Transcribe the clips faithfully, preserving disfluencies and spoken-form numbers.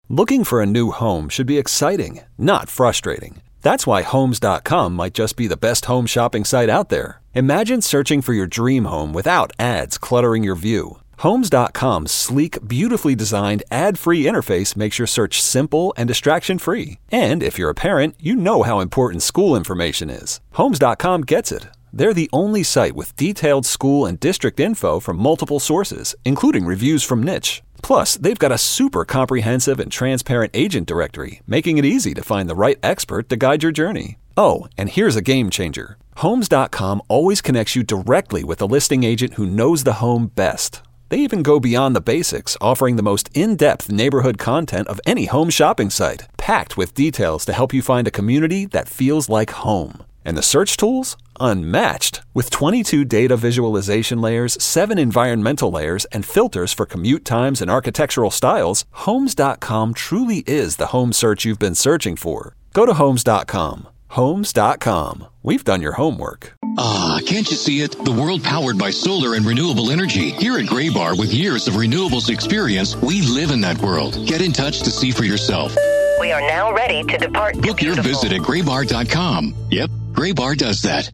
Looking for a new home should be exciting, not frustrating. That's why Homes dot com might just be the best home shopping site out there. Imagine searching for your dream home without ads cluttering your view. Homes dot com's sleek, beautifully designed, ad-free interface makes your search simple and distraction-free. And if you're a parent, you know how important school information is. Homes dot com gets it. They're the only site with detailed school and district info from multiple sources, including reviews from Niche. Plus, they've got a super comprehensive and transparent agent directory, making it easy to find the right expert to guide your journey. Oh, and here's a game changer. Homes dot com always connects you directly with a listing agent who knows the home best. They even go beyond the basics, offering the most in-depth neighborhood content of any home shopping site, packed with details to help you find a community that feels like home. And the search tools? Unmatched. With twenty-two data visualization layers, seven environmental layers, and filters for commute times and architectural styles, Homes dot com truly is the home search you've been searching for. Go to Homes dot com. Homes dot com. We've done your homework. Ah, can't you see it? The world powered by solar and renewable energy. Here at Graybar, with years of renewables experience, we live in that world. Get in touch to see for yourself. We are now ready to depart. Book your visit at graybar dot com. Yep, Graybar does that.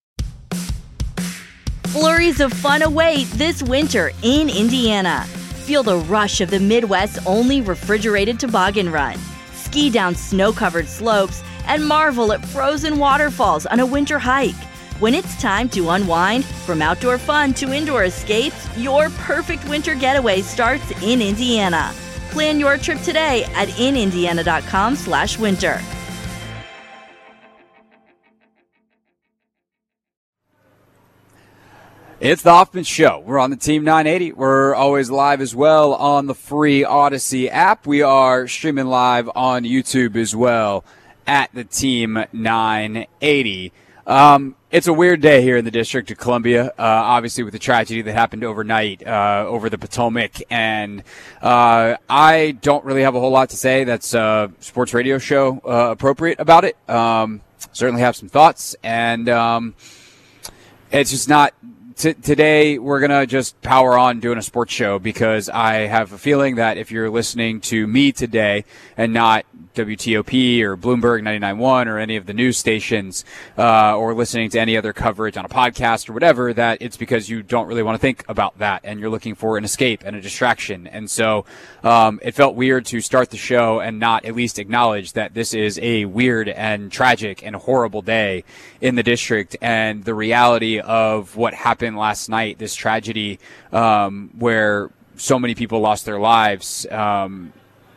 Flurries of fun await this winter in Indiana. Feel the rush of the Midwest's only refrigerated toboggan run. Ski down snow-covered slopes and marvel at frozen waterfalls on a winter hike. When it's time to unwind, from outdoor fun to indoor escapes, your perfect winter getaway starts in Indiana. Plan your trip today at in indiana dot com slash winter. It's the Hoffman Show. We're on the Team nine eighty. We're always live as well on the free Odyssey app. We are streaming live on YouTube as well at the Team nine eighty. Um, it's a weird day here in the District of Columbia, uh, obviously with the tragedy that happened overnight uh, over the Potomac. And uh, I don't really have a whole lot to say that's a sports radio show uh, appropriate about it. Um, certainly have some thoughts. And um, it's just not... T- today, we're going to just power on doing a sports show because I have a feeling that if you're listening to me today and not W T O P or Bloomberg ninety-nine point one or any of the news stations uh, or listening to any other coverage on a podcast or whatever, that it's because you don't really want to think about that and you're looking for an escape and a distraction. And so um, it felt weird to start the show and not at least acknowledge that this is a weird and tragic and horrible day in the district and the reality of what happened last night, this tragedy um, where so many people lost their lives. Um,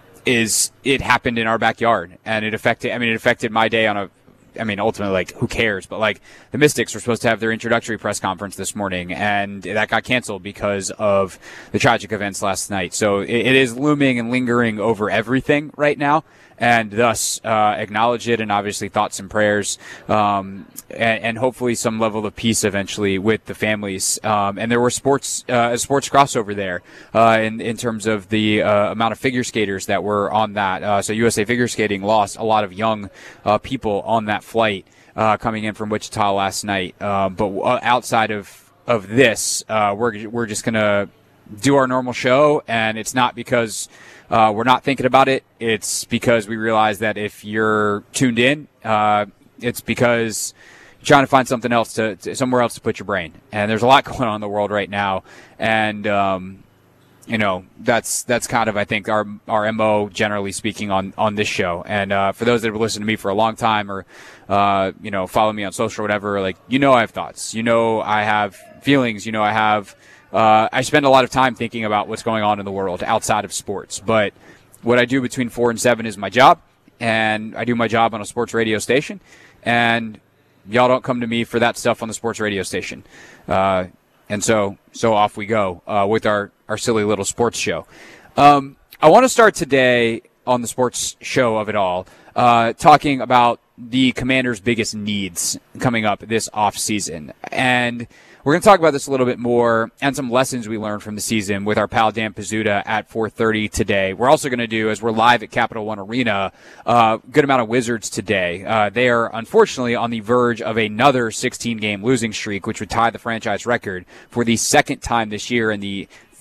is it happened in our backyard and it affected, I mean, it affected my day on a, I mean, ultimately, like, who cares? But, like, the Mystics were supposed to have their introductory press conference this morning, and that got canceled because of the tragic events last night. So it, it is looming and lingering over everything right now, and thus uh, acknowledge it, and obviously thoughts and prayers, um, and, and hopefully some level of peace eventually with the families. Um, and there were sports uh, a sports crossover there uh, in, in terms of the uh, amount of figure skaters that were on that. Uh, so U S A Figure Skating lost a lot of young uh, people on that flight uh, coming in from Wichita last night. Uh, but outside of of this, uh, we're we're just gonna do our normal show, and it's not because uh, we're not thinking about it. It's because we realize that if you're tuned in, uh, it's because you're trying to find something else to, to somewhere else to put your brain. And there's a lot going on in the world right now, and um, you know, that's that's kind of, I think, our our M O, generally speaking, on, on this show. And uh, for those that have listened to me for a long time or, uh, you know, follow me on social or whatever, like, you know I have thoughts. You know I have feelings. You know I have uh, – I spend a lot of time thinking about what's going on in the world outside of sports. But what I do between four and seven is my job, and I do my job on a sports radio station. And y'all don't come to me for that stuff on the sports radio station. Uh And so, so off we go uh, with our, our silly little sports show. Um, I want to start today on the sports show of it all, uh, talking about the Commanders' biggest needs coming up this offseason. And we're going to talk about this a little bit more and some lessons we learned from the season with our pal Dan Pizzuta at four thirty today. We're also going to do, as we're live at Capital One Arena, a uh, good amount of Wizards today. Uh, they are, unfortunately, on the verge of another sixteen-game losing streak, which would tie the franchise record for the second time this year in the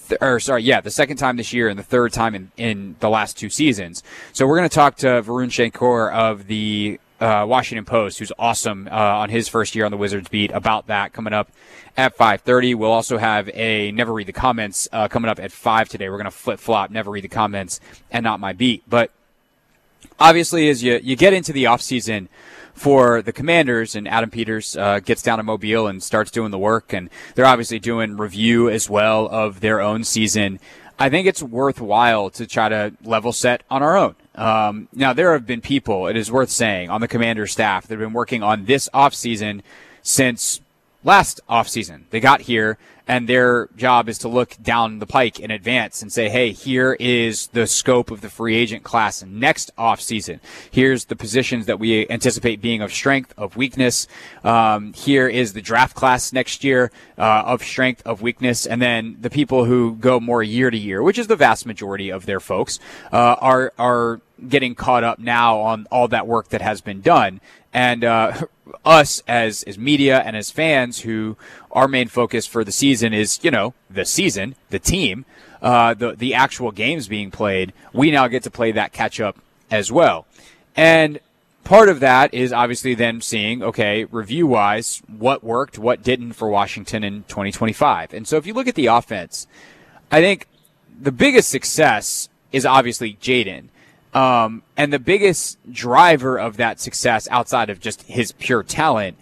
th- or sorry, yeah, the second time this year and the third time in, in the last two seasons. So we're going to talk to Varun Shankar of the uh, Washington Post, who's awesome uh, on his first year on the Wizards beat, about that coming up at five thirty. We'll also have a Never Read the Comments uh, coming up at five today. We're going to flip-flop Never Read the Comments and Not My Beat. But obviously, as you, you get into the offseason for the Commanders, and Adam Peters uh, gets down to Mobile and starts doing the work, and they're obviously doing review as well of their own season, I think it's worthwhile to try to level set on our own. Um, now, there have been people, it is worth saying, on the Commander staff that have been working on this offseason since last offseason. They got here, and their job is to look down the pike in advance and say, hey, here is the scope of the free agent class next offseason. Here's the positions that we anticipate being of strength, of weakness. Um, here is the draft class next year uh, of strength, of weakness. And then the people who go more year to year, which is the vast majority of their folks, uh, are are getting caught up now on all that work that has been done. And uh, us as as media and as fans, who our main focus for the season is, you know, the season, the team, uh, the the actual games being played, we now get to play that catch up as well. And part of that is obviously then seeing, okay, review wise, what worked, what didn't for Washington in twenty twenty-five. And so if you look at the offense, I think the biggest success is obviously Jaden. Um, and the biggest driver of that success outside of just his pure talent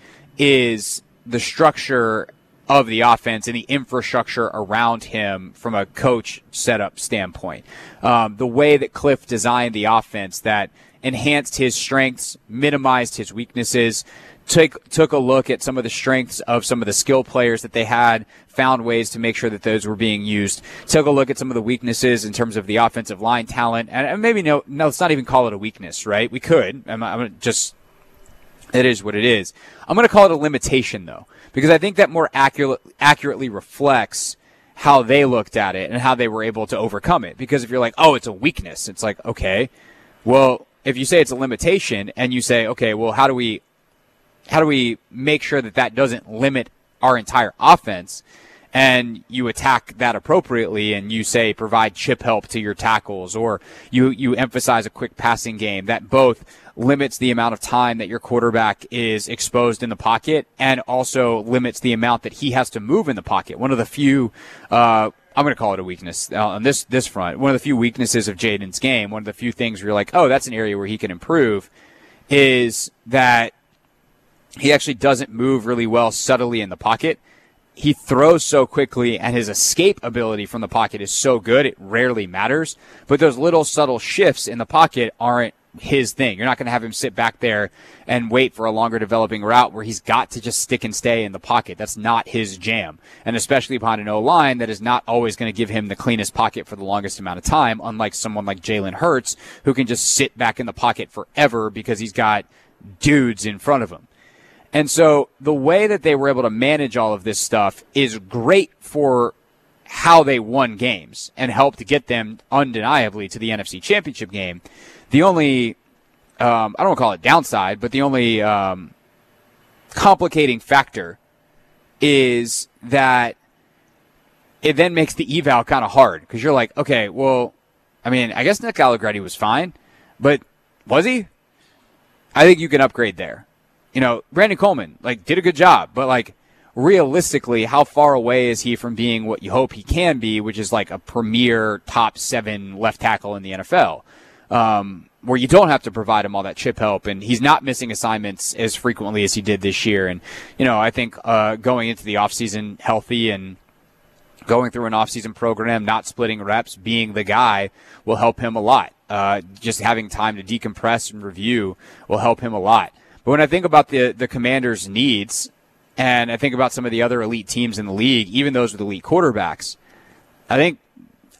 is the structure of the offense and the infrastructure around him from a coach setup standpoint. Um, the way that Cliff designed the offense that enhanced his strengths, minimized his weaknesses, took took a look at some of the strengths of some of the skill players that they had, found ways to make sure that those were being used, took a look at some of the weaknesses in terms of the offensive line talent, and maybe no, no, let's not even call it a weakness, right? We could. I'm, I'm just, it is what it is. I'm going to call it a limitation, though, because I think that more accurate, accurately reflects how they looked at it and how they were able to overcome it. Because if you're like, oh, it's a weakness, it's like, okay, well, if you say it's a limitation and you say, okay, well, how do we How do we make sure that that doesn't limit our entire offense? And you attack that appropriately, and you say provide chip help to your tackles, or you you emphasize a quick passing game that both limits the amount of time that your quarterback is exposed in the pocket and also limits the amount that he has to move in the pocket. One of the few, uh, I'm going to call it a weakness uh, on this this front. One of the few weaknesses of Jaden's game, one of the few things where you're like, oh, that's an area where he can improve, is that he actually doesn't move really well subtly in the pocket. He throws so quickly, and his escape ability from the pocket is so good, it rarely matters. But those little subtle shifts in the pocket aren't his thing. You're not going to have him sit back there and wait for a longer developing route where he's got to just stick and stay in the pocket. That's not his jam. And especially behind an O-line that is not always going to give him the cleanest pocket for the longest amount of time, unlike someone like Jalen Hurts, who can just sit back in the pocket forever because he's got dudes in front of him. And so the way that they were able to manage all of this stuff is great for how they won games and helped to get them undeniably to the N F C Championship game. The only, um, I don't want to call it downside, but the only um, complicating factor is that it then makes the eval kind of hard, because you're like, okay, well, I mean, I guess Nick Allegretti was fine, but was he? I think you can upgrade there. You know, Brandon Coleman, like, did a good job, but, like, realistically, how far away is he from being what you hope he can be, which is, like, a premier top seven left tackle in the N F L, um, where you don't have to provide him all that chip help, and he's not missing assignments as frequently as he did this year. And, you know, I think uh, going into the offseason healthy and going through an offseason program, not splitting reps, being the guy will help him a lot. Uh, just having time to decompress and review will help him a lot. But when I think about the, the Commanders' needs, and I think about some of the other elite teams in the league, even those with elite quarterbacks, I think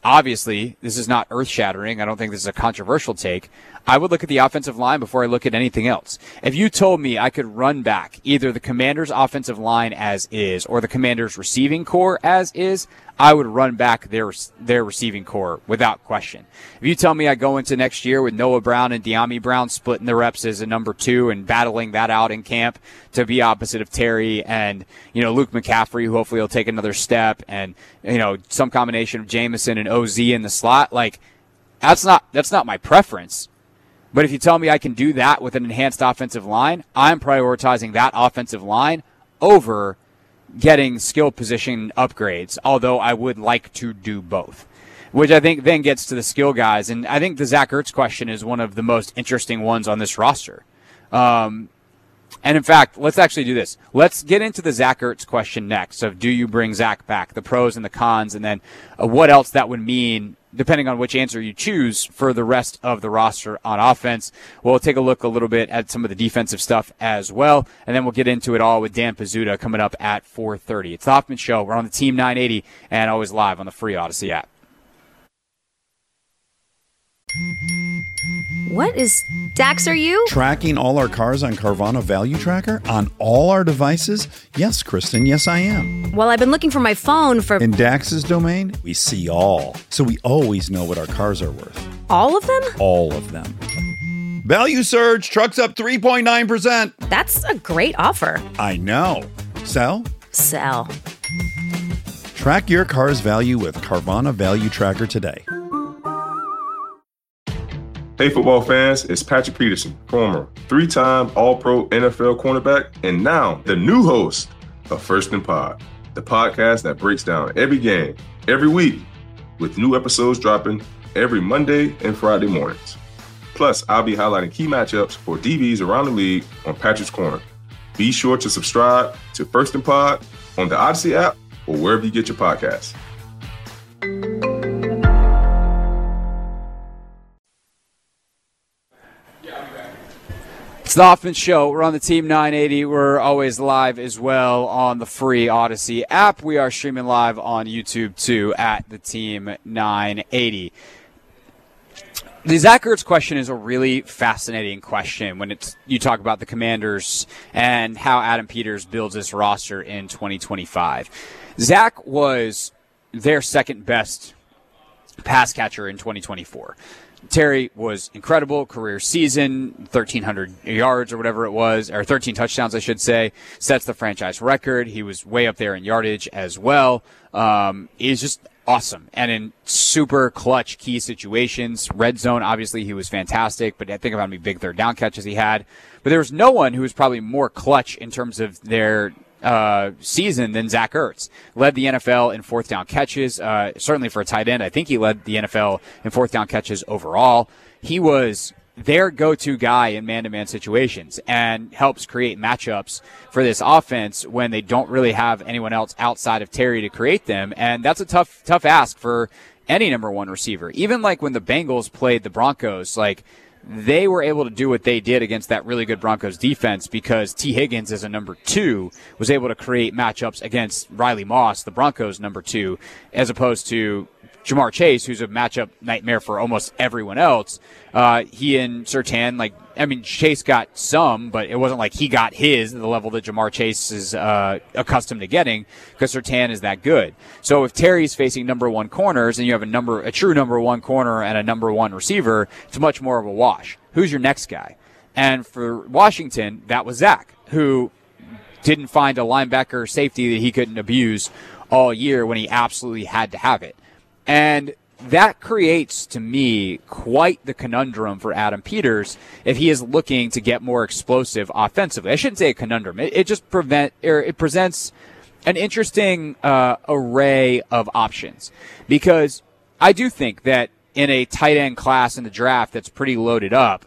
obviously, this is not earth-shattering. I don't think this is a controversial take. I would look at the offensive line before I look at anything else. If you told me I could run back either the Commanders' offensive line as is or the Commanders' receiving core as is, I would run back their their receiving core without question. If you tell me I go into next year with Noah Brown and De'Ami Brown splitting the reps as a number two and battling that out in camp to be opposite of Terry and, you know, Luke McCaffrey, who hopefully will take another step, and, you know, some combination of Jameson and O Z in the slot, like, that's not that's not my preference. But if you tell me I can do that with an enhanced offensive line, I'm prioritizing that offensive line over getting skill position upgrades, although I would like to do both, which I think then gets to the skill guys. And I think the Zach Ertz question is one of the most interesting ones on this roster. Um, and in fact, let's actually do this. Let's get into the Zach Ertz question next. Of do you bring Zach back, the pros and the cons, and then uh, what else that would mean depending on which answer you choose for the rest of the roster on offense. We'll take a look a little bit at some of the defensive stuff as well, and then we'll get into it all with Dan Pizzuta coming up at four thirty. It's the Hoffman Show. We're on the Team nine eighty and always live on the free Odyssey app. What is Dax, are you? Tracking all our cars on Carvana Value Tracker on all our devices? Yes, Kristen, yes I am. Well, I've been looking for my phone for... In Dax's domain, we see all. So we always know what our cars are worth. All of them? All of them. Value surge, trucks up three point nine percent. That's a great offer. I know. Sell? Sell. Track your car's value with Carvana Value Tracker today. Hey football fans, it's Patrick Peterson, former three-time All-Pro N F L cornerback, and now the new host of First and Pod, the podcast that breaks down every game, every week, with new episodes dropping every Monday and Friday mornings. Plus, I'll be highlighting key matchups for D Bs around the league on Patrick's Corner. Be sure to subscribe to First and Pod on the Odyssey app or wherever you get your podcasts. It's the Hoffman Show. We're on the Team nine eighty. We're always live as well on the free Odyssey app. We are streaming live on YouTube too at the Team nine eighty. The Zach Ertz question is a really fascinating question when it's you talk about the Commanders and how Adam Peters builds this roster in twenty twenty-five. Zach was their second best pass catcher in twenty twenty-four. Terry was incredible, career season, thirteen hundred yards or whatever it was, or thirteen touchdowns, I should say, sets the franchise record. He was way up there in yardage as well. Um, he's just awesome. And in super clutch key situations, red zone, obviously he was fantastic, but I think about how many big third down catches he had. But there was no one who was probably more clutch in terms of their Uh, season than Zach Ertz. Led the N F L in fourth down catches, uh, certainly for a tight end. I think he led the N F L in fourth down catches overall. He was their go-to guy in man-to-man situations and helps create matchups for this offense when they don't really have anyone else outside of Terry to create them. And that's a tough, tough ask for any number one receiver. Even like when the Bengals played the Broncos, like, they were able to do what they did against that really good Broncos defense because T. Higgins, as a number two, was able to create matchups against Riley Moss, the Broncos number two, as opposed to Jamar Chase, who's a matchup nightmare for almost everyone else. Uh, he and Surtain, like, I mean, Chase got some, but it wasn't like he got his at the level that Jamar Chase is uh, accustomed to getting because Surtain is that good. So if Terry's facing number one corners and you have a number, a true number one corner and a number one receiver, it's much more of a wash. Who's your next guy? And for Washington, that was Zach, who didn't find a linebacker safety that he couldn't abuse all year when he absolutely had to have it. And that creates, to me, quite the conundrum for Adam Peters if he is looking to get more explosive offensively. I shouldn't say a conundrum. It, it just prevent, or it presents an interesting uh, array of options because I do think that in a tight end class in the draft that's pretty loaded up,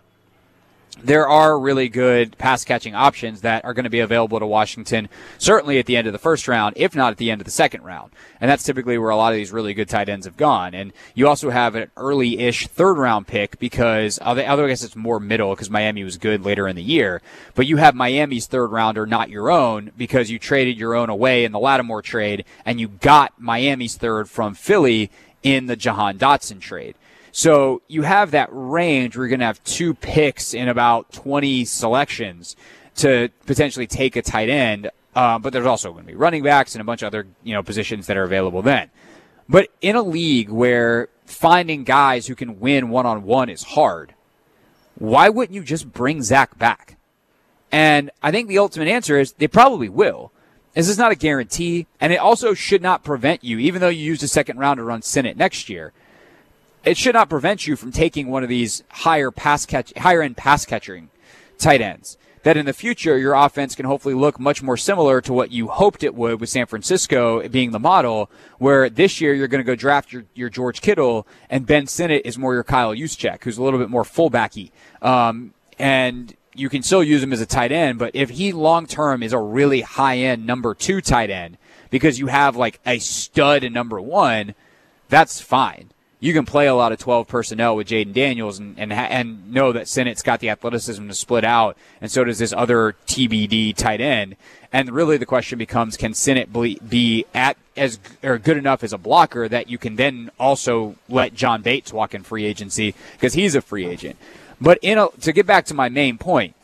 there are really good pass-catching options that are going to be available to Washington, certainly at the end of the first round, if not at the end of the second round. And that's typically where a lot of these really good tight ends have gone. And you also have an early-ish third-round pick because, although I guess it's more middle because Miami was good later in the year, but you have Miami's third-rounder, not your own, because you traded your own away in the Lattimore trade, and you got Miami's third from Philly in the Jahan Dotson trade. So you have that range where you're going to have two picks in about twenty selections to potentially take a tight end. Uh, but there's also going to be running backs and a bunch of other, you know, positions that are available then. But in a league where finding guys who can win one-on-one is hard, why wouldn't you just bring Zach back? And I think the ultimate answer is they probably will. This is not a guarantee, and it also should not prevent you, even though you used a second round to run Sinnott next year, it should not prevent you from taking one of these higher pass catch, higher end pass catching tight ends. That in the future, your offense can hopefully look much more similar to what you hoped it would with San Francisco being the model, where this year you're going to go draft your, your George Kittle, and Ben Sinnott is more your Kyle Juszczyk, who's a little bit more fullbacky. Um, and you can still use him as a tight end, but if he long-term is a really high-end number two tight end because you have like a stud in number one, that's fine. You can play a lot of twelve personnel with Jaden Daniels and and, and know that Sinnott's got the athleticism to split out, and so does this other T B D tight end. And really the question becomes, can Sinnott be at as or good enough as a blocker that you can then also let John Bates walk in free agency because he's a free agent. But in a, to get back to my main point,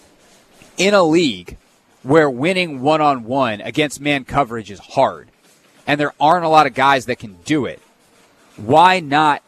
in a league where winning one-on-one against man coverage is hard, and there aren't a lot of guys that can do it, why not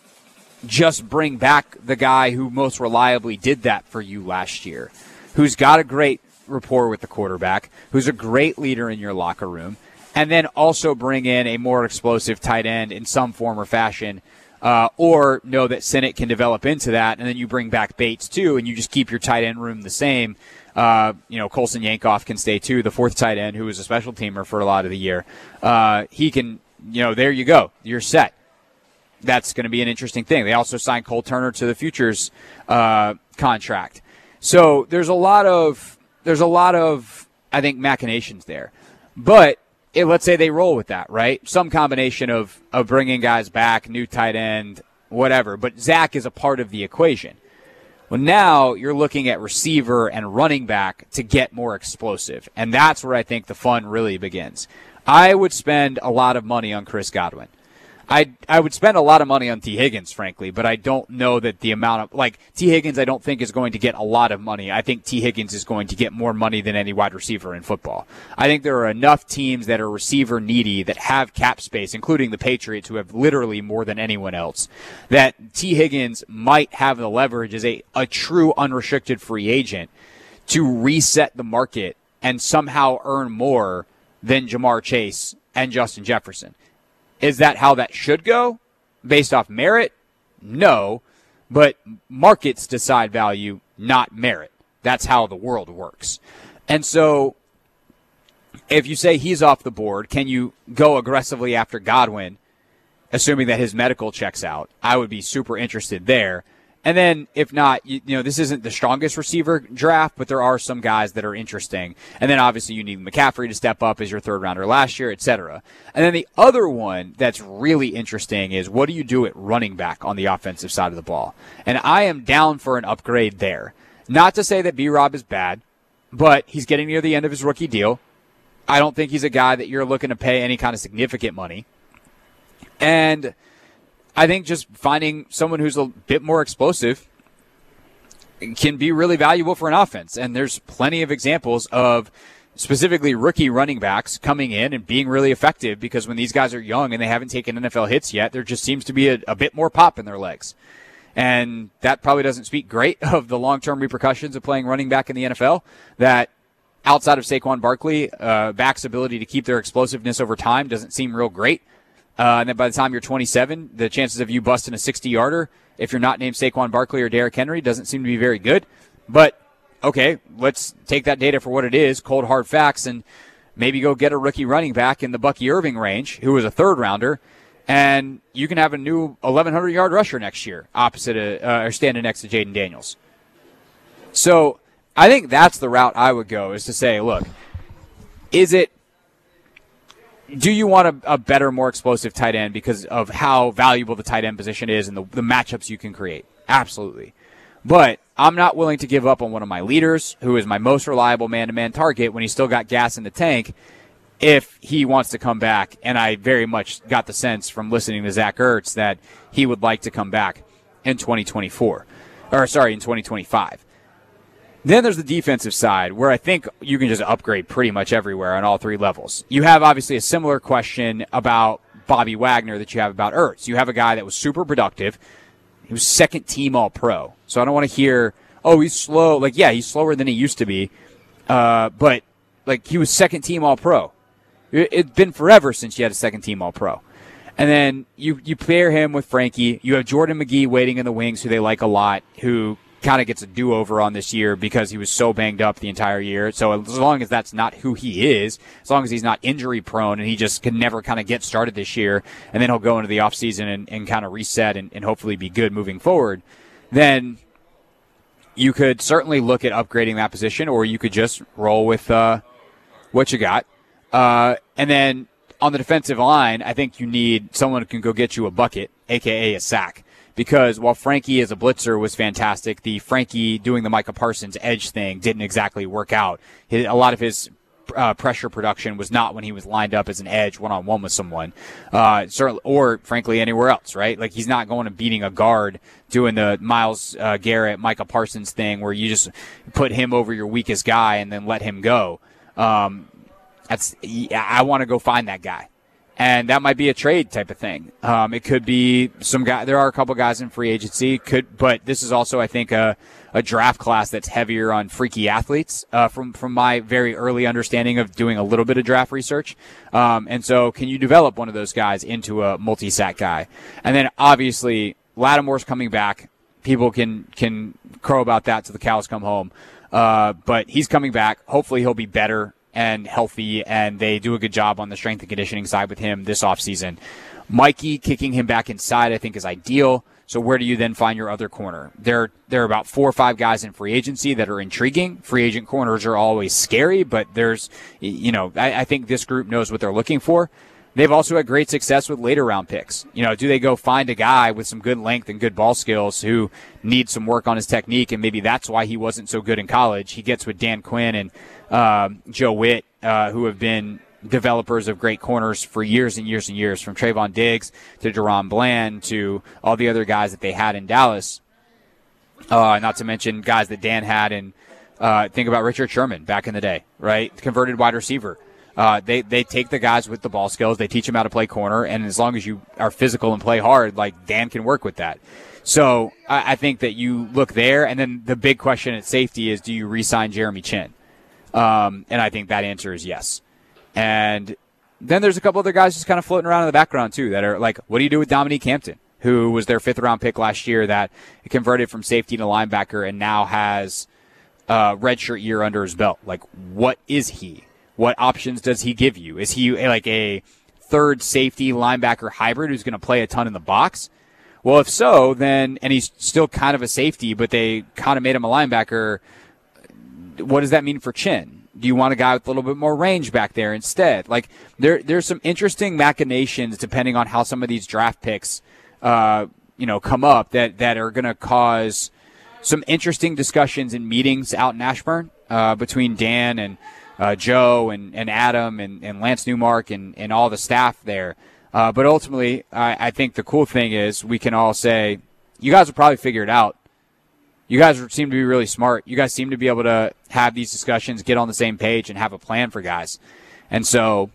just bring back the guy who most reliably did that for you last year, who's got a great rapport with the quarterback, who's a great leader in your locker room, and then also bring in a more explosive tight end in some form or fashion, uh, or know that Sinnott can develop into that, and then you bring back Bates too, and you just keep your tight end room the same. Uh, you know, Colson Yankoff can stay too, the fourth tight end who was a special teamer for a lot of the year. Uh, he can, you know, there you go. You're set. That's going to be an interesting thing. They also signed Cole Turner to the futures uh, contract. So there's a lot of there's a lot of I think machinations there. But it, let's say they roll with that, right? Some combination of of bringing guys back, new tight end, whatever. But Zach is a part of the equation. Well, now you're looking at receiver and running back to get more explosive, and that's where I think the fun really begins. I would spend a lot of money on Chris Godwin. I I would spend a lot of money on T. Higgins, frankly, but I don't know that the amount of, like, T. Higgins I don't think is going to get a lot of money. I think T. Higgins is going to get more money than any wide receiver in football. I think there are enough teams that are receiver needy that have cap space, including the Patriots, who have literally more than anyone else, that T. Higgins might have the leverage as a, a true unrestricted free agent to reset the market and somehow earn more than Jamar Chase and Justin Jefferson. Is that how that should go? Based off merit? No. But markets decide value, not merit. That's how the world works. And so if you say he's off the board, can you go aggressively after Godwin, assuming that his medical checks out? I would be super interested there. And then, if not, you, you know, this isn't the strongest receiver draft, but there are some guys that are interesting. And then, obviously, you need McCaffrey to step up as your third rounder last year, et cetera. And then the other one that's really interesting is what do you do at running back on the offensive side of the ball? And I am down for an upgrade there. Not to say that B-Rob is bad, but he's getting near the end of his rookie deal. I don't think he's a guy that you're looking to pay any kind of significant money. And I think just finding someone who's a bit more explosive can be really valuable for an offense. And there's plenty of examples of specifically rookie running backs coming in and being really effective because when these guys are young and they haven't taken N F L hits yet, there just seems to be a, a bit more pop in their legs. And that probably doesn't speak great of the long-term repercussions of playing running back in the N F L, that outside of Saquon Barkley, uh, backs' ability to keep their explosiveness over time doesn't seem real great. Uh, and then by the time you're twenty-seven, the chances of you busting a sixty-yarder, if you're not named Saquon Barkley or Derrick Henry, doesn't seem to be very good. But, okay, let's take that data for what it is, cold, hard facts, and maybe go get a rookie running back in the Bucky Irving range, who was a third-rounder, and you can have a new eleven hundred-yard rusher next year opposite of, uh, or standing next to Jaden Daniels. So I think that's the route I would go, is to say, look, is it, do you want a, a better, more explosive tight end because of how valuable the tight end position is and the, the matchups you can create? Absolutely. But I'm not willing to give up on one of my leaders, who is my most reliable man-to-man target when he's still got gas in the tank, if he wants to come back. And I very much got the sense from listening to Zach Ertz that he would like to come back in twenty twenty-four. Or, sorry, in twenty twenty-five. Then there's the defensive side, where I think you can just upgrade pretty much everywhere on all three levels. You have, obviously, a similar question about Bobby Wagner that you have about Ertz. You have a guy that was super productive. He was second team All-Pro. So I don't want to hear, oh, he's slow. Like, yeah, he's slower than he used to be. Uh, but, like, he was second team All-Pro. It, it's been forever since you had a second team All-Pro. And then you, you pair him with Frankie. You have Jordan McGee waiting in the wings, who they like a lot, who kind of gets a do-over on this year because he was so banged up the entire year. So as long as that's not who he is, as long as he's not injury-prone and he just can never kind of get started this year, and then he'll go into the offseason and, and kind of reset and, and hopefully be good moving forward, then you could certainly look at upgrading that position, or you could just roll with uh, what you got. Uh, and then on the defensive line, I think you need someone who can go get you a bucket, a k a a sack. Because while Frankie as a blitzer was fantastic, the Frankie doing the Micah Parsons edge thing didn't exactly work out. His, a lot of his uh, pressure production was not when he was lined up as an edge one-on-one with someone, uh, certainly, or frankly anywhere else, right? Like, he's not going and beating a guard doing the Myles uh, Garrett, Micah Parsons thing where you just put him over your weakest guy and then let him go. Um, that's I want to go find that guy. And that might be a trade type of thing. Um, it could be some guy. There are a couple guys in free agency. Could, but this is also, I think, a, a draft class that's heavier on freaky athletes. Uh, from from my very early understanding of doing a little bit of draft research. Um, and so, can you develop one of those guys into a multi-sack guy? And then, obviously, Lattimore's coming back. People can can crow about that till the cows come home. Uh, but he's coming back. Hopefully, he'll be better and healthy, and they do a good job on the strength and conditioning side with him this offseason. Mikey kicking him back inside, I think, is ideal. So where do you then find your other corner? There, there are about four or five guys in free agency that are intriguing. Free agent corners are always scary, but there's, you know, I, I think this group knows what they're looking for. They've also had great success with later round picks. You know, do they go find a guy with some good length and good ball skills who needs some work on his technique, and maybe that's why he wasn't so good in college? He gets with Dan Quinn and um, Joe Witt, uh, who have been developers of great corners for years and years and years, from Trayvon Diggs to Deron Bland to all the other guys that they had in Dallas. Uh, not to mention guys that Dan had in, uh, think about Richard Sherman back in the day, right? Converted wide receiver. Uh, they, they take the guys with the ball skills, they teach them how to play corner, and as long as you are physical and play hard, like, Dan can work with that. So I, I think that you look there, and then the big question at safety is, do you re-sign Jeremy Chin? Um, and I think that answer is yes. And then there's a couple other guys just kind of floating around in the background, too, that are like, what do you do with Dominique Hampton, who was their fifth-round pick last year that converted from safety to linebacker and now has a redshirt year under his belt? Like, what is he? What options does he give you? Is he like a third safety linebacker hybrid who's going to play a ton in the box? Well, if so, then, and he's still kind of a safety, but they kind of made him a linebacker, what does that mean for Chin? Do you want a guy with a little bit more range back there instead? Like, there, there's some interesting machinations depending on how some of these draft picks, uh, you know, come up that, that are going to cause some interesting discussions and meetings out in Ashburn uh, between Dan and Uh, Joe and, and Adam and, and Lance Newmark and, and all the staff there. Uh, but ultimately, I, I think the cool thing is we can all say, you guys will probably figure it out. You guys seem to be really smart. You guys seem to be able to have these discussions, get on the same page, and have a plan for guys. And so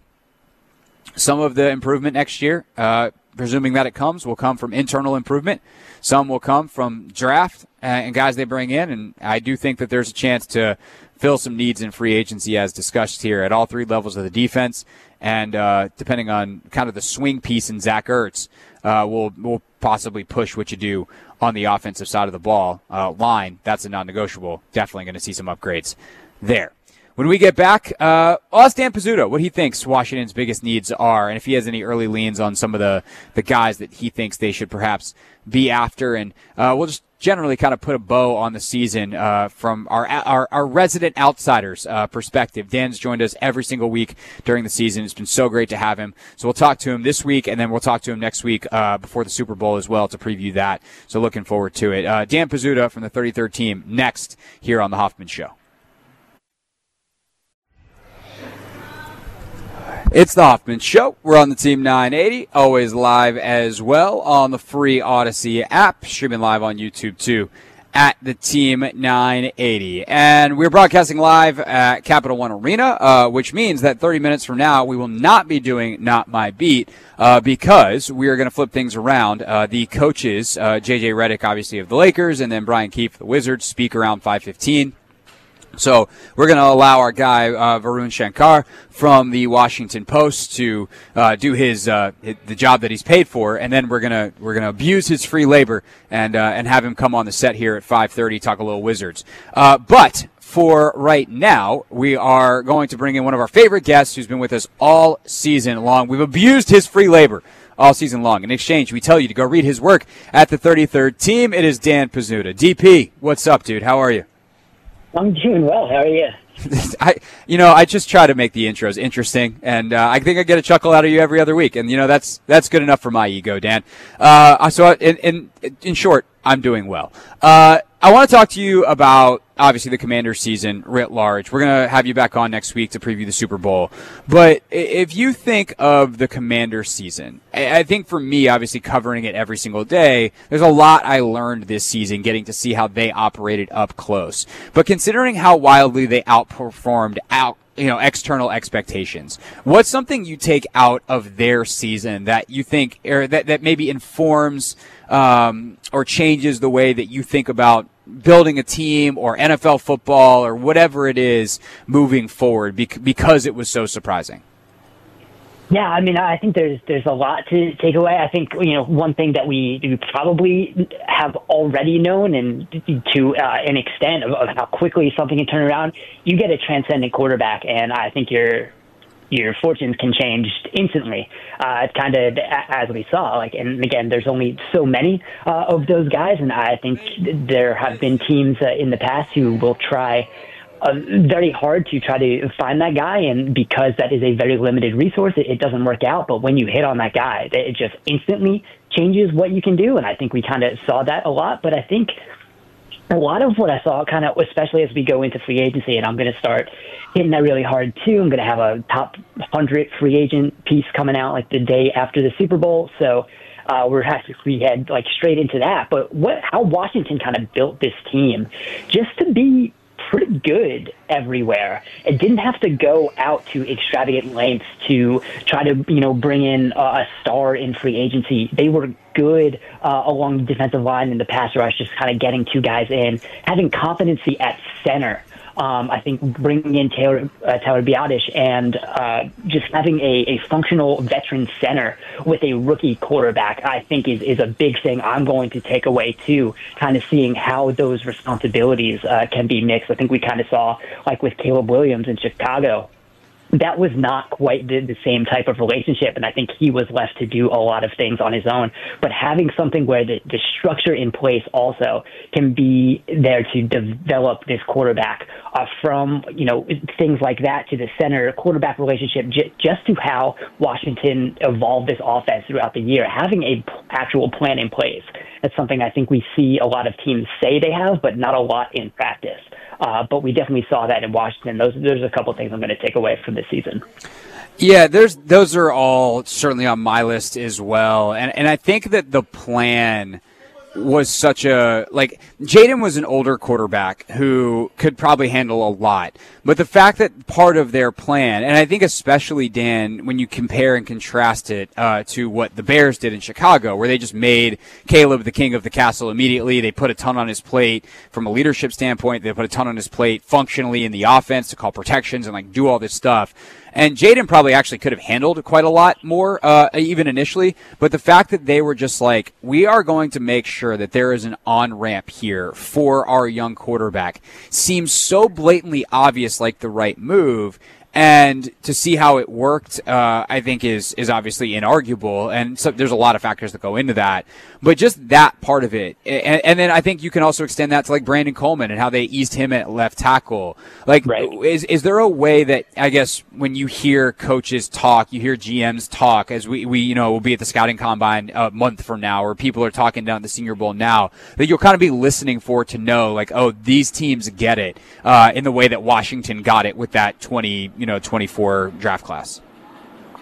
some of the improvement next year, uh, presuming that it comes, will come from internal improvement. Some will come from draft uh, and guys they bring in. And I do think that there's a chance to fill some needs in free agency as discussed here at all three levels of the defense. And uh, depending on kind of the swing piece in Zach Ertz, uh, we'll, we'll possibly push what you do on the offensive side of the ball uh, line. That's a non-negotiable. Definitely going to see some upgrades there. When we get back, uh, I'll ask Dan Pizzuto what he thinks Washington's biggest needs are, and if he has any early leans on some of the, the guys that he thinks they should perhaps be after. And uh, we'll just generally kind of put a bow on the season uh, from our, our our resident outsiders uh, perspective. Dan's joined us every single week during the season. It's been so great to have him. So we'll talk to him this week, and then we'll talk to him next week uh, before the Super Bowl as well to preview that. So looking forward to it. Uh, Dan Pizzuto from the thirty-third team next here on The Hoffman Show. It's the Hoffman Show. We're on the Team nine eighty, always live as well on the free Odyssey app, streaming live on YouTube too at the Team nine eighty. And we're broadcasting live at Capital One Arena, uh, which means that thirty minutes from now we will not be doing Not My Beat uh, because we are going to flip things around. Uh, the coaches, uh, J J Redick, obviously, of the Lakers, and then Brian Keefe of the Wizards, speak around five fifteen. So we're going to allow our guy, uh, Varun Shankar from the Washington Post to, uh, do his, uh, the job that he's paid for. And then we're going to, we're going to abuse his free labor and, uh, and have him come on the set here at five thirty, talk a little Wizards. Uh, but for right now, we are going to bring in one of our favorite guests who's been with us all season long. We've abused his free labor all season long. In exchange, we tell you to go read his work at the thirty-third Team. It is Dan Pizzuta. D P, what's up, dude? How are you? I'm doing well. How are you? I, you know, I just try to make the intros interesting, and uh, I think I get a chuckle out of you every other week, and you know that's that's good enough for my ego, Dan. Uh, so, in, in in short, I'm doing well. Uh, I want to talk to you about obviously the Commanders season writ large. We're gonna have you back on next week to preview the Super Bowl. But if you think of the Commanders season, I think for me, obviously covering it every single day, there's a lot I learned this season, getting to see how they operated up close. But considering how wildly they outperformed out. You know, external expectations. What's something you take out of their season that you think, or that, that maybe informs um, or changes the way that you think about building a team or N F L football or whatever it is moving forward bec- because it was so surprising? Yeah, I mean, I think there's there's a lot to take away. I think, you know, one thing that we, we probably have already known, and to uh, an extent of, of how quickly something can turn around, you get a transcendent quarterback, and I think your your fortunes can change instantly. Uh, kind of as we saw, like, and again, there's only so many uh, of those guys, and I think there have been teams uh, in the past who will try Uh, very hard to try to find that guy, and because that is a very limited resource, it, it doesn't work out. But when you hit on that guy, it just instantly changes what you can do, and I think we kind of saw that a lot. But I think a lot of what I saw, kind of, especially as we go into free agency, and I'm going to start hitting that really hard too. I'm going to have a top one hundred free agent piece coming out like the day after the Super Bowl, so uh, we're actually we head like straight into that. But what how Washington kind of built this team just to be pretty good everywhere. It didn't have to go out to extravagant lengths to try to, you know, bring in uh, a star in free agency. They were good uh, along the defensive line in the pass rush, just kind of getting two guys in, having competency at center. Um, I think bringing in Taylor, uh, Taylor Biotish and uh, just having a, a functional veteran center with a rookie quarterback, I think is, is a big thing I'm going to take away too, kind of seeing how those responsibilities uh, can be mixed. I think we kind of saw, like with Caleb Williams in Chicago, that was not quite the, the same type of relationship, and I think he was left to do a lot of things on his own. But having something where the, the structure in place also can be there to develop this quarterback uh, from, you know, things like that to the center quarterback relationship, j- just to how Washington evolved this offense throughout the year, having a p- actual plan in place. That's something I think we see a lot of teams say they have, but not a lot in practice. Uh, but we definitely saw that in Washington. Those there's a couple of things I'm going to take away from this season. Yeah, there's those are all certainly on my list as well, and and I think that the plan was such a, like, Jaden was an older quarterback who could probably handle a lot. But the fact that part of their plan, and I think especially, Dan, when you compare and contrast it uh, to what the Bears did in Chicago, where they just made Caleb the king of the castle immediately. They put a ton on his plate from a leadership standpoint. They put a ton on his plate functionally in the offense to call protections and, like, do all this stuff. And Jaden probably actually could have handled quite a lot more, uh, even initially. But the fact that they were just like, we are going to make sure that there is an on-ramp here for our young quarterback seems so blatantly obvious, like the right move. And to see how it worked, uh, I think is, is obviously inarguable. And so there's a lot of factors that go into that, but just that part of it. And, and then I think you can also extend that to, like, Brandon Coleman and how they eased him at left tackle. Like, right. is, is there a way that, I guess, when you hear coaches talk, you hear G Ms talk, as we, we, you know, will be at the scouting combine a month from now, or people are talking down at the Senior Bowl now, that you'll kind of be listening for to know, like, oh, these teams get it, uh, in the way that Washington got it with that twenty, you know, twenty-four draft class?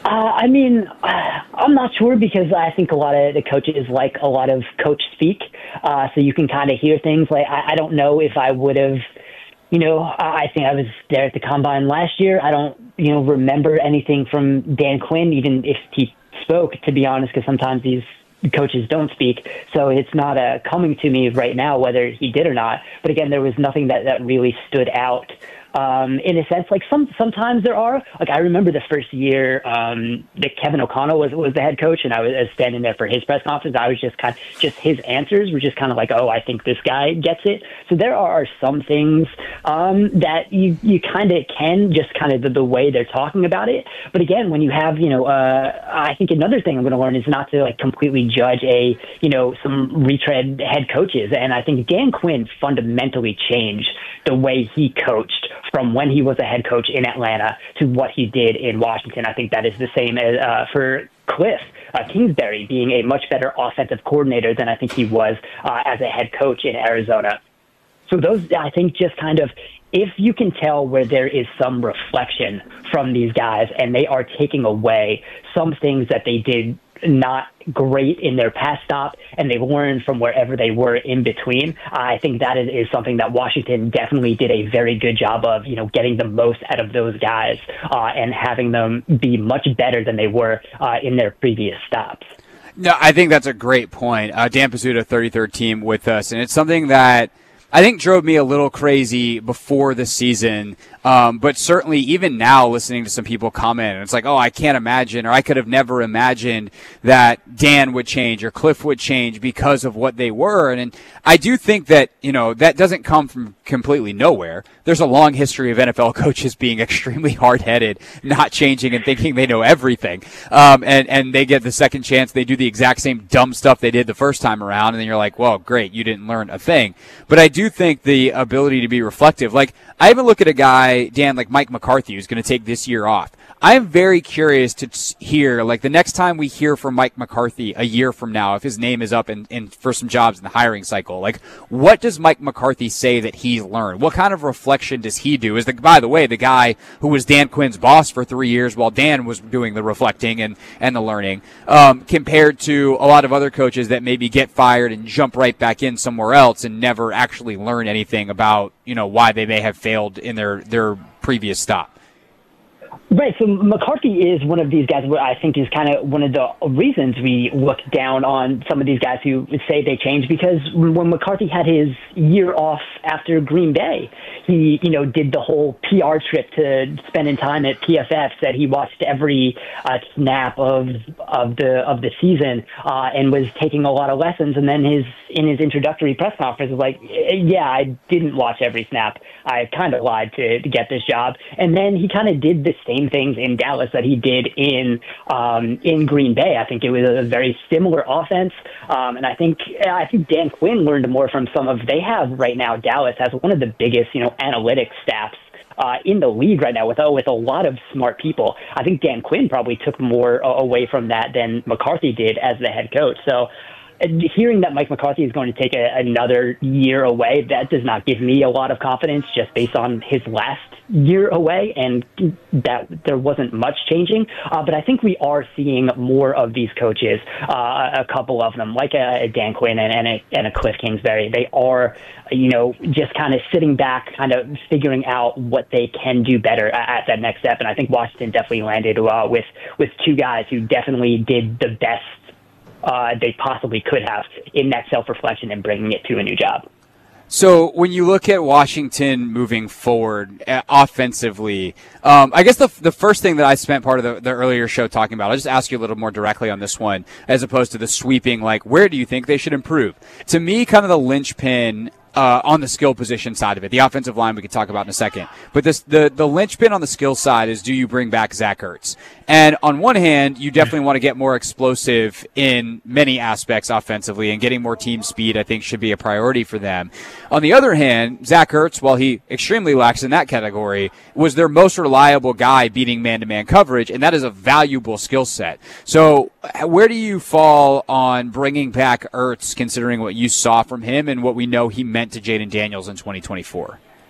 Uh, I mean, I'm not sure because I think a lot of the coaches like a lot of coach speak, uh, so you can kind of hear things. Like I, I don't know if I would have, you know, I think I was there at the Combine last year. I don't, you know, remember anything from Dan Quinn, even if he spoke, to be honest, because sometimes these coaches don't speak. So it's not uh, coming to me right now whether he did or not. But again, there was nothing that, that really stood out. Um, in a sense, like some sometimes there are. Like I remember the first year um, that Kevin O'Connell was was the head coach, and I was, I was standing there for his press conference. I was just kind of just his answers were just kind of like, oh, I think this guy gets it. So there are some things um, that you you kind of can just kind of the, the way they're talking about it. But again, when you have you know, uh, I think another thing I'm going to learn is not to like completely judge a you know some retread head coaches. And I think Dan Quinn fundamentally changed the way he coached from when he was a head coach in Atlanta to what he did in Washington. I think that is the same as, uh, for Cliff uh, Kingsbury being a much better offensive coordinator than I think he was uh, as a head coach in Arizona. So those, I think, just kind of, if you can tell where there is some reflection from these guys and they are taking away some things that they did not great in their past stop and they learned from wherever they were in between, I think that is, is something that Washington definitely did a very good job of, you know, getting the most out of those guys uh, and having them be much better than they were uh, in their previous stops. No, I think that's a great point. Uh, Dan Pizzuto, thirty-third team with us, and it's something that I think drove me a little crazy before the season, um, but certainly even now listening to some people comment, it's like, oh, I can't imagine, or I could have never imagined that Dan would change or Cliff would change because of what they were. And, and I do think that, you know, that doesn't come from completely nowhere. There's a long history of N F L coaches being extremely hard-headed, not changing and thinking they know everything. Um, and, and they get the second chance. They do the exact same dumb stuff they did the first time around. And then you're like, well, great, you didn't learn a thing. But I do think the ability to be reflective, like I even look at a guy, Dan, like Mike McCarthy, who's going to take this year off. I'm very curious to hear, like the next time we hear from Mike McCarthy a year from now, if his name is up in, in for some jobs in the hiring cycle, like what does Mike McCarthy say that he's learned? What kind of reflection does he do? Is the, by the way, the guy who was Dan Quinn's boss for three years while Dan was doing the reflecting and, and the learning, um, compared to a lot of other coaches that maybe get fired and jump right back in somewhere else and never actually learn anything about, you know, why they may have failed in their, their previous stop. Right, so McCarthy is one of these guys where I think is kind of one of the reasons we look down on some of these guys who say they changed, because when McCarthy had his year off after Green Bay, he, you know, did the whole P R trip to spending time at P F F, said he watched every uh, snap of of the of the season uh, and was taking a lot of lessons, and then his in his introductory press conference was like, yeah, I didn't watch every snap. I kind of lied to, to get this job. And then he kind of did the same things in Dallas that he did in um, in Green Bay. I think it was a very similar offense. Um, and I think I think Dan Quinn learned more from some of, they have right now, Dallas has one of the biggest, you know, analytics staffs Uh, in the league right now with, uh, with a lot of smart people. I think Dan Quinn probably took more uh, away from that than McCarthy did as the head coach. So uh, hearing that Mike McCarthy is going to take a, another year away, that does not give me a lot of confidence just based on his last year away and that there wasn't much changing. Uh, but I think we are seeing more of these coaches, uh, a couple of them, like a, a Dan Quinn and, and, a, and a Cliff Kingsbury. They are, you know, just kind of sitting back, kind of figuring out what they can do better at, at that next step. And I think Washington definitely landed uh, with, with two guys who definitely did the best uh, they possibly could have in that self-reflection and bringing it to a new job. So when you look at Washington moving forward uh, offensively, um, I guess the the first thing that I spent part of the, the earlier show talking about, I'll just ask you a little more directly on this one, as opposed to the sweeping, like, where do you think they should improve? To me, kind of the linchpin Uh, on the skill position side of it. The offensive line we can talk about in a second. But this, the, the linchpin on the skill side is, do you bring back Zach Ertz? And on one hand, you definitely want to get more explosive in many aspects offensively, and getting more team speed, I think, should be a priority for them. On the other hand, Zach Ertz, while he extremely lacks in that category, was their most reliable guy beating man-to-man coverage, and that is a valuable skill set. So where do you fall on bringing back Ertz, considering what you saw from him and what we know he meant to Jaden Daniels in twenty twenty-four?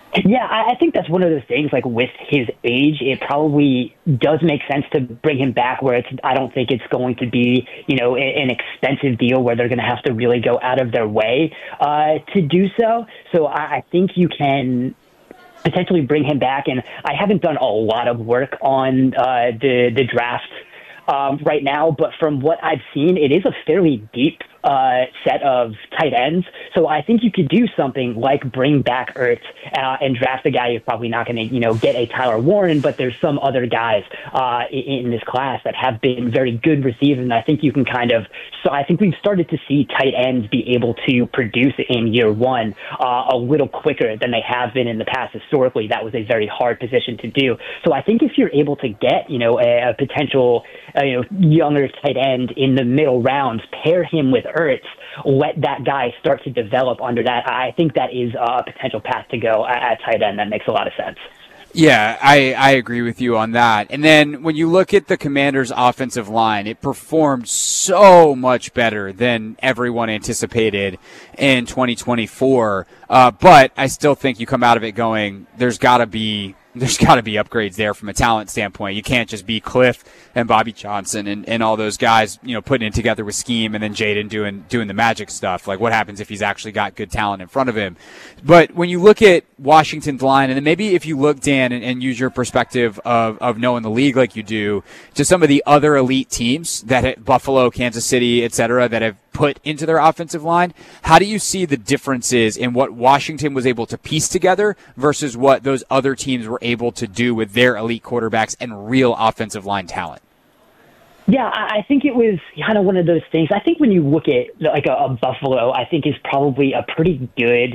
Yeah, I, I think that's one of those things, like with his age, it probably does make sense to bring him back where it's, I don't think it's going to be, you know, an expensive deal where they're going to have to really go out of their way uh, to do so. So I, I think you can potentially bring him back. And I haven't done a lot of work on uh, the, the draft um, right now, but from what I've seen, it is a fairly deep uh, set of tight ends. So I think you could do something like bring back Ertz uh, and draft a guy you're probably not going to, you know, get a Tyler Warren, but there's some other guys uh, in, in this class that have been very good receivers. And I think you can kind of, so I think we've started to see tight ends be able to produce in year one uh, a little quicker than they have been in the past. Historically, that was a very hard position to do. So I think if you're able to get, you know, a, a potential, uh, you know, younger tight end in the middle rounds, pair him with Ertz, let that guy start to develop under that. I think that is a potential path to go at tight end. That makes a lot of sense. Yeah, I, I agree with you on that. And then when you look at the Commanders' offensive line, it performed so much better than everyone anticipated in twenty twenty-four. Uh, but I still think you come out of it going, there's got to be there's got to be upgrades there from a talent standpoint. You can't just be Cliff and Bobby Johnson and, and all those guys, you know, putting it together with scheme and then Jaden doing doing the magic stuff. Like, what happens if he's actually got good talent in front of him? But when you look at Washington's line, and then maybe if you look, Dan, and, and use your perspective of, of knowing the league like you do, to some of the other elite teams that have, Buffalo, Kansas City, et cetera, that have put into their offensive line, how do you see the differences in what Washington was able to piece together versus what those other teams were able to do with their elite quarterbacks and real offensive line talent? Yeah, I think it was kind of one of those things. I think when you look at like a, a Buffalo, I think is probably a pretty good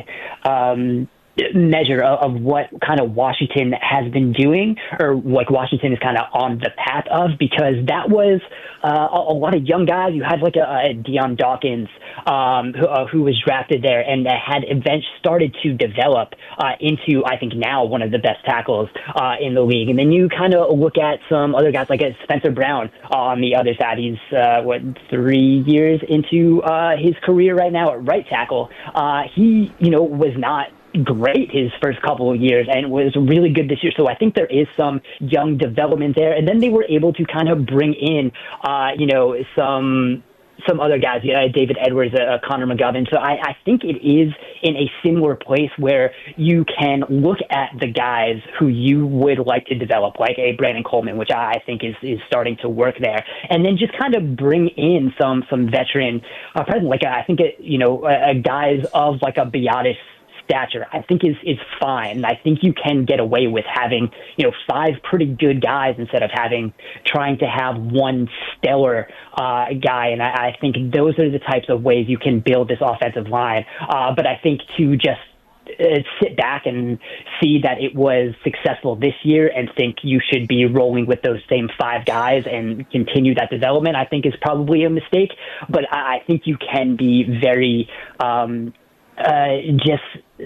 um, measure of, of what kind of Washington has been doing, or like Washington is kind of on the path of, because that was uh, a, a lot of young guys. You had like a, a Deion Dawkins um, who, uh, who was drafted there and that had eventually started to develop uh, into, I think now, one of the best tackles uh, in the league. And then you kind of look at some other guys like Spencer Brown uh, on the other side. He's, uh, what, three years into uh, his career right now at right tackle. Uh, he, you know, was not great his first couple of years and was really good this year. So I think there is some young development there. And then they were able to kind of bring in, uh, you know, some some other guys, yeah, David Edwards, uh, Connor McGovern. So I, I think it is in a similar place where you can look at the guys who you would like to develop, like a Brandon Coleman, which I think is, is starting to work there, and then just kind of bring in some some veteran uh, presence. Like I think, it, you know, a, a guys of like a Biadasz stature, I think is is fine. I think you can get away with having, you know, five pretty good guys instead of having trying to have one stellar uh, guy. And I, I think those are the types of ways you can build this offensive line. Uh, but I think to just uh, sit back and see that it was successful this year and think you should be rolling with those same five guys and continue that development, I think is probably a mistake. But I, I think you can be very um, uh, just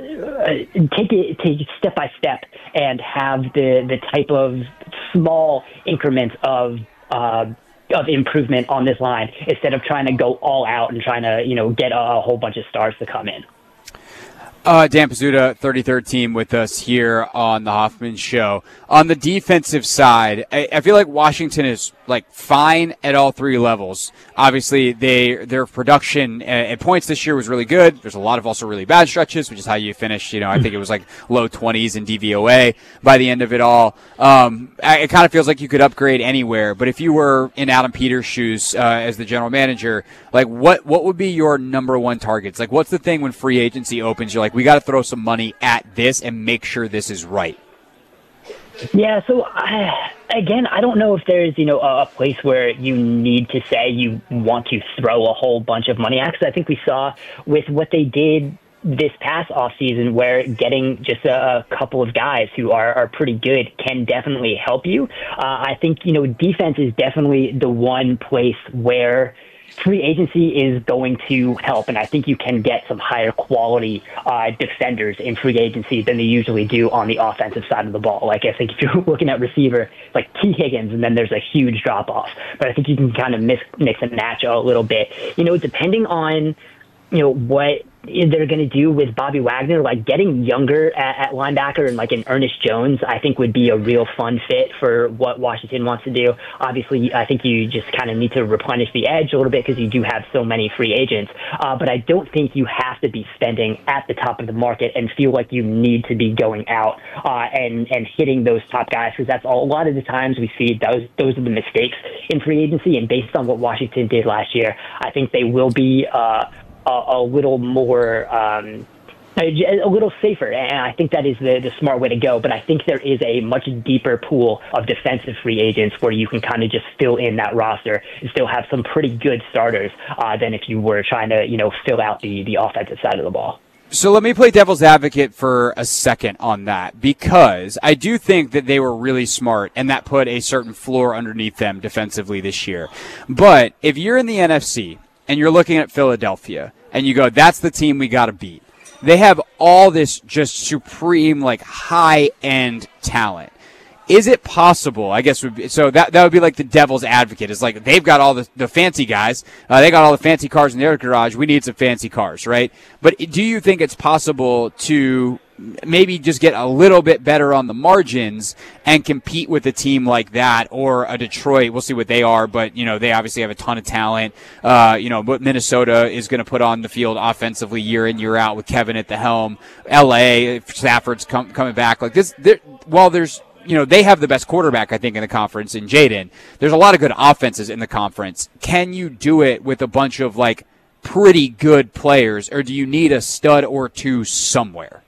Uh, take it take it step by step and have the the type of small increments of uh, of improvement on this line instead of trying to go all out and trying to, you know, get a, a whole bunch of stars to come in. Uh, Dan Pizzuta, thirty-third team with us here on the Hoffman Show. On the defensive side, I, I feel like Washington is like fine at all three levels. Obviously, they their production at points this year was really good. There's a lot of also really bad stretches, which is how you finish. You know, I think it was like low twenties in D V O A by the end of it all. Um, it kind of feels like you could upgrade anywhere. But if you were in Adam Peters' shoes uh, as the general manager, like what what would be your number one targets? Like, what's the thing when free agency opens? You're like, we got to throw some money at this and make sure this is right. Yeah, so I, again, I don't know if there's, you know, a, a place where you need to say you want to throw a whole bunch of money at, because I think we saw with what they did this past offseason where getting just a, a couple of guys who are, are pretty good can definitely help you. Uh, I think, you know, defense is definitely the one place where free agency is going to help, and I think you can get some higher quality uh, defenders in free agency than they usually do on the offensive side of the ball. Like, I think if you're looking at receiver, like T. Higgins, and then there's a huge drop-off. But I think you can kind of mix, mix and match a little bit. You know, depending on, you know, what they're going to do with Bobby Wagner, like getting younger at, at linebacker and like an Ernest Jones, I think would be a real fun fit for what Washington wants to do. Obviously, I think you just kind of need to replenish the edge a little bit because you do have so many free agents. Uh, but I don't think you have to be spending at the top of the market and feel like you need to be going out uh, and, and hitting those top guys, because that's all, a lot of the times we see those, those are the mistakes in free agency. And based on what Washington did last year, I think they will be uh, a, a little more um, a, a little safer, and I think that is the, the smart way to go. But I think there is a much deeper pool of defensive free agents where you can kind of just fill in that roster and still have some pretty good starters uh, than if you were trying to, you know, fill out the, the offensive side of the ball. So let me play devil's advocate for a second on that, because I do think that they were really smart and that put a certain floor underneath them defensively this year. But if you're in the N F C and you're looking at Philadelphia and you go, that's the team we got to beat. They have all this just supreme, like, high-end talent. Is it possible, I guess, would be, so that that would be like the devil's advocate. It's like they've got all the, the fancy guys. Uh, they got all the fancy cars in their garage. We need some fancy cars, right? But do you think it's possible to maybe just get a little bit better on the margins and compete with a team like that, or a Detroit? We'll see what they are, but, you know, they obviously have a ton of talent. Uh, you know, what Minnesota is going to put on the field offensively year in, year out with Kevin at the helm. L A, Stafford's com- coming back. Like this, while there's, you know, they have the best quarterback, I think, in the conference in Jaden. There's a lot of good offenses in the conference. Can you do it with a bunch of, like, pretty good players, or do you need a stud or two somewhere?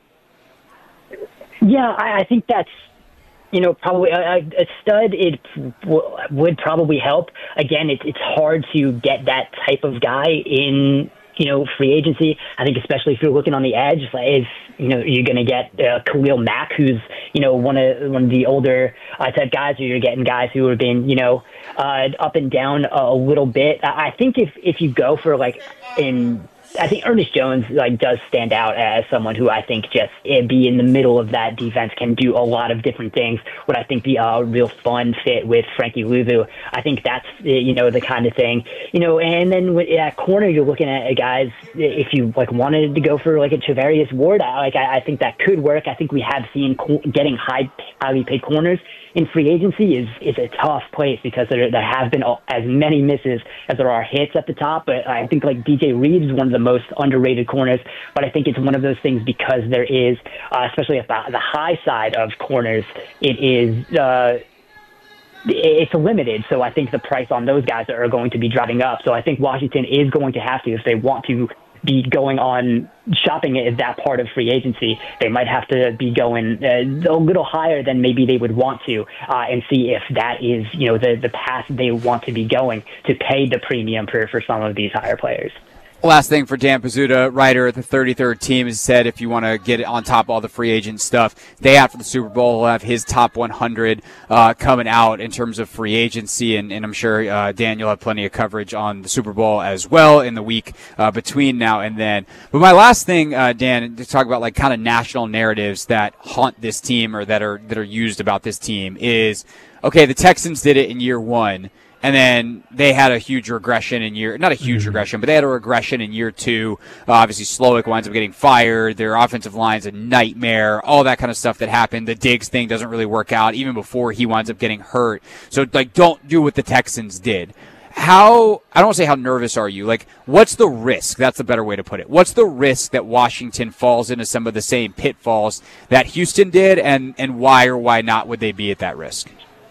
Yeah, I, I think that's, you know, probably a, a stud. It w- would probably help. Again, it, it's hard to get that type of guy in, you know, free agency. I think especially if you're looking on the edge, if, you know, you're going to get uh, Khalil Mack, who's, you know, one of one of the older uh, type guys, or you're getting guys who have been, you know, uh, up and down a, a little bit. I, I think if, if you go for, like, in I think Ernest Jones like does stand out as someone who I think just uh, be in the middle of that defense, can do a lot of different things. Would I think be a real fun fit with Frankie Luvu? I think that's uh, you know the kind of thing, you know. And then with, at corner, you're looking at guys. If you like wanted to go for like a Travarius Ward, I, like I, I think that could work. I think we have seen co- getting high, highly paid corners in free agency is is a tough place, because there there have been as many misses as there are hits at the top. But I think like D J Reeves is one of the most underrated corners, but I think it's one of those things because there is, uh, especially at the, the high side of corners, it is uh, it's limited. So I think the price on those guys are going to be driving up. So I think Washington is going to have to, if they want to be going on shopping at that part of free agency, they might have to be going uh, a little higher than maybe they would want to, uh, and see if that is, you know, the, the path they want to be going to pay the premium for, for some of these higher players. Last thing for Dan Pizzuta, writer at the thirty-third Team, has said if you want to get on top of all the free agent stuff, day after the Super Bowl, he'll have his top one hundred uh, coming out in terms of free agency, and, and I'm sure uh, Dan, you'll have plenty of coverage on the Super Bowl as well in the week uh, between now and then. But my last thing, uh, Dan, to talk about like kind of national narratives that haunt this team, or that are that are used about this team, is, okay, the Texans did it in year one, and then they had a huge regression in year, not a huge mm-hmm. regression, but they had a regression in year two. Uh, obviously, Slowick winds up getting fired. Their offensive line's a nightmare. All that kind of stuff that happened. The Diggs thing doesn't really work out, even before he winds up getting hurt. So, like, don't do what the Texans did. How, I don't want to say how nervous are you? Like, what's the risk? That's the better way to put it. What's the risk that Washington falls into some of the same pitfalls that Houston did, and, and why or why not would they be at that risk?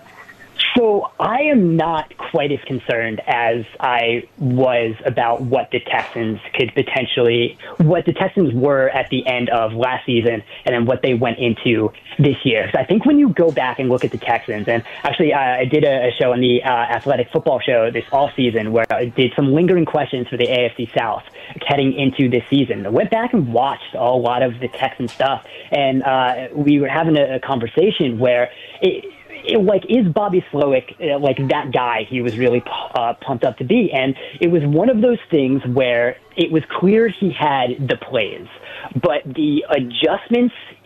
So I am not quite as concerned as I was about what the Texans could potentially, what the Texans were at the end of last season, and then what they went into this year. So I think when you go back and look at the Texans, and actually uh, I did a, a show on the uh, Athletic Football Show this all season where I did some lingering questions for the A F C South heading into this season. I went back and watched a lot of the Texan stuff, and uh, we were having a, a conversation where it, It, like, is Bobby Slowick uh, like that guy he was really uh, pumped up to be? And it was one of those things where it was clear he had the plays, but the adjustments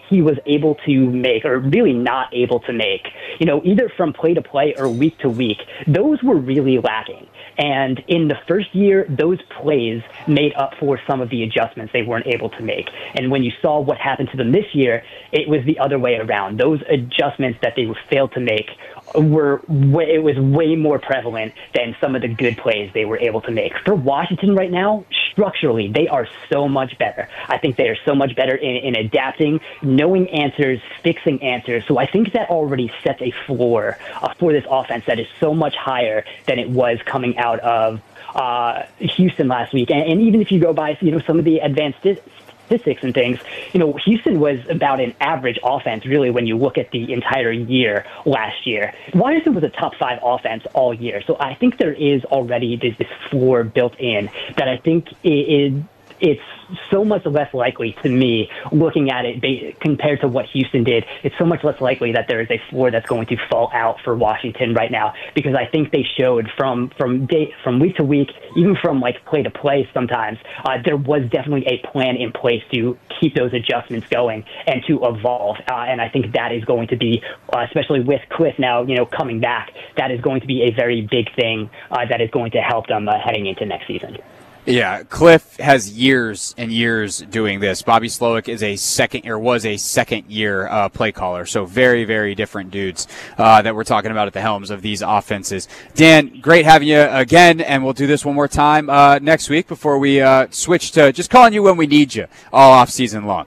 he was able to make, or really not able to make, you know, either from play to play or week to week, those were really lacking. And in the first year, those plays made up for some of the adjustments they weren't able to make. And when you saw what happened to them this year, it was the other way around. Those adjustments that they failed to make were way, it was way more prevalent than some of the good plays they were able to make. For Washington right now, structurally, they are so much better. I think they are so much better in, in adapting, knowing answers, fixing answers. So I think that already sets a floor uh, for this offense that is so much higher than it was coming out of uh, Houston last week. And, and even if you go by, you know, some of the advanced statistics and things, you know, Houston was about an average offense, really, when you look at the entire year last year. Washington was a top five offense all year. So I think there is already this, this floor built in that I think it, it, it's so much less likely to me, looking at it compared to what Houston did, it's so much less likely that there is a floor that's going to fall out for Washington right now, because I think they showed from from day, from week to week, even from like play to play sometimes, uh, there was definitely a plan in place to keep those adjustments going and to evolve. Uh, and I think that is going to be, uh, especially with Cliff now, you know, coming back, that is going to be a very big thing uh, that is going to help them uh, heading into next season. Yeah, Cliff has years and years doing this. Bobby Slowik is a second, or was a second-year uh, play caller, so very, very different dudes uh, that we're talking about at the helms of these offenses. Dan, great having you again, and we'll do this one more time uh, next week before we uh, switch to just calling you when we need you all off season long.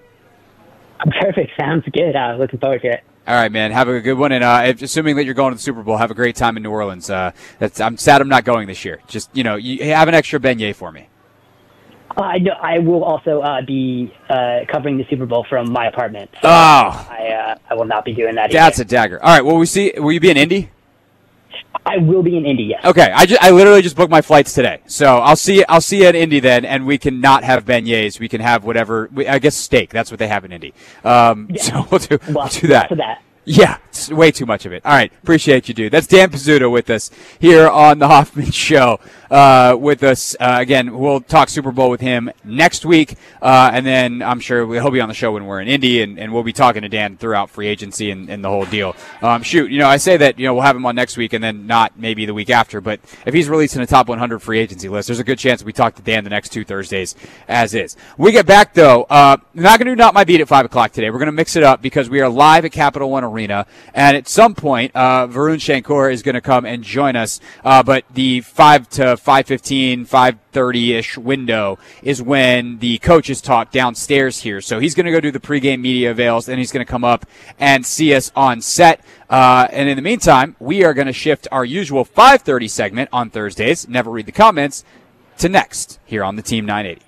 Perfect. Sounds good. Uh, looking forward to it. All right, man. Have a good one. And uh, if, assuming that you're going to the Super Bowl, have a great time in New Orleans. Uh, that's, I'm sad I'm not going this year. Just, you know, you have an extra beignet for me. Uh, I know, I will also uh, be uh, covering the Super Bowl from my apartment. So oh. I uh, I will not be doing that That's either. a dagger. All right. Well, we see. Will you be in Indy? I will be in Indy, yes. Okay. I, just, I literally just booked my flights today. So I'll see I'll see you at Indy then, and we can not have beignets. We can have whatever. I guess steak. That's what they have in Indy. Um, Yeah. So we'll do, Well, we'll do that. For that. Yeah, it's way too much of it. All right, appreciate you, dude. That's Dan Pizzuto with us here on the Hoffman Show. Uh, with us uh, again, we'll talk Super Bowl with him next week, uh, and then I'm sure he'll be on the show when we're in Indy, and, and we'll be talking to Dan throughout free agency and, and the whole deal. Um, shoot, you know, I say that you know we'll have him on next week, and then not maybe the week after. But if he's releasing a top one hundred free agency list, there's a good chance we talk to Dan the next two Thursdays as is. When we get back though, uh, we're not going to do Not My Beat at five o'clock today. We're going to mix it up because we are live at Capital One Arena. And at some point, uh, Varun Shankar is going to come and join us. Uh, but the five to five fifteen, five thirty-ish window is when the coaches talk downstairs here. So he's going to go do the pregame media avails, and he's going to come up and see us on set. Uh, and in the meantime, we are going to shift our usual five thirty segment on Thursdays, Never Read the Comments, to next here on the Team nine eighty.